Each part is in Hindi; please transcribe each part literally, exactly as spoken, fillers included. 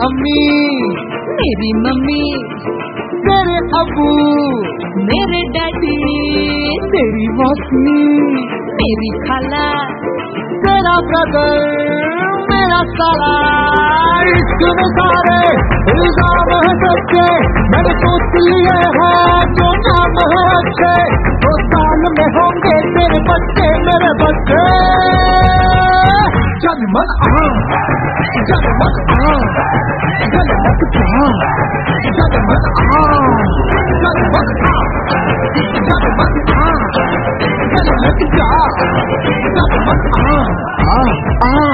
अम्मी, मेरी मम्मी, तेरे अबू, मेरे डैडी, तेरी मौसी, मेरी खाला, तेरा ब्रदर, मेरा साला। इश्क में सारे इल्जाम है सच्चे, मैंने सोच लिए हैं जो नाम है अच्छे। दो साल में होंगे तेरे बच्चे मेरे बच्चे। जनमन आ, जनमन आ, जनमत जा, जनमन आ, जनमन आ, जनमन आ, जनमत जा, जनमन आ, आ, आ।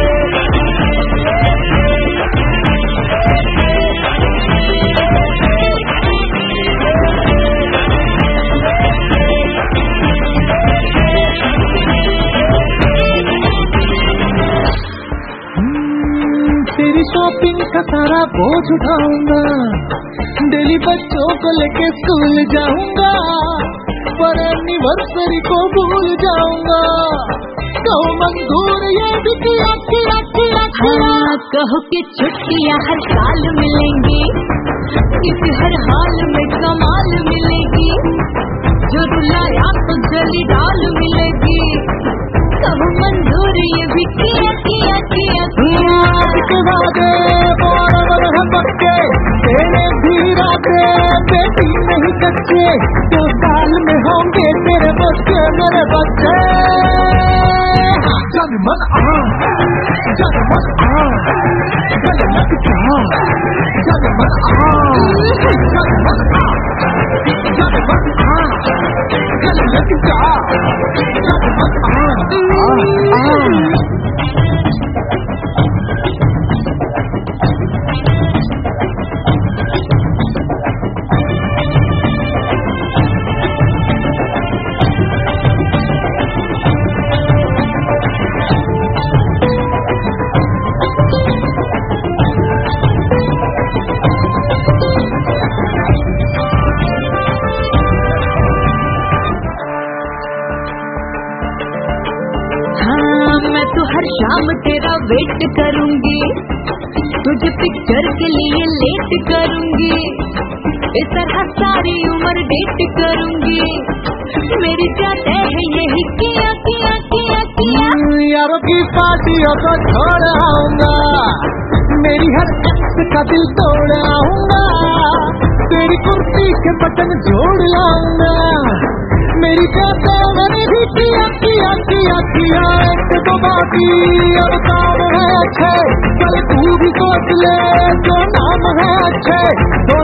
तेरी शॉपिंग का सारा बोझ उठाऊंगा, डेली बच्चों को लेके स्कूल जाऊंगा, पर एनिवर्सरी को भूल जाऊंगा। कहो मंजूर ये भी किया किया किया किया। कहो कि छुट्टियाँ हर साल मिलेंगी, किसी हर हाल में कमाल मिलेगी, जो रुलाया तो जली दाल मिलेगी। कहो मंजूर ये भी किया किया किया किया। के वादे बराबर है पक्के, तेरे भी राते बेटी नहीं कच्चे। दो साल में होंगे तेरे बच्चे मेरे बच्चे। जनमन आ, जनमन आ, जनमत जा, जनमन आ, जनमन आ, जनमन आ, जनमत जा, जनमन आ, आ, आ। हर शाम तेरा वेट करूंगी, तुझे पिक्चर के लिए लेट करूंगी, इस तरह सारी उम्र डेट करूंगी। मेरी चाहते है यही किया किया किया किया। यारों की पार्टियों को छोड़ आऊंगा, मेरी हर एक्स का दिल तोड़ आऊंगा, तेरी कुर्सी के बटन जोड़ लाऊंगा। मेरी चाहते मैंने भी किया किया किया किया। तो बाकी अब काम है अच्छे, कल तू भी सोच ले जो नाम है अच्छे। दो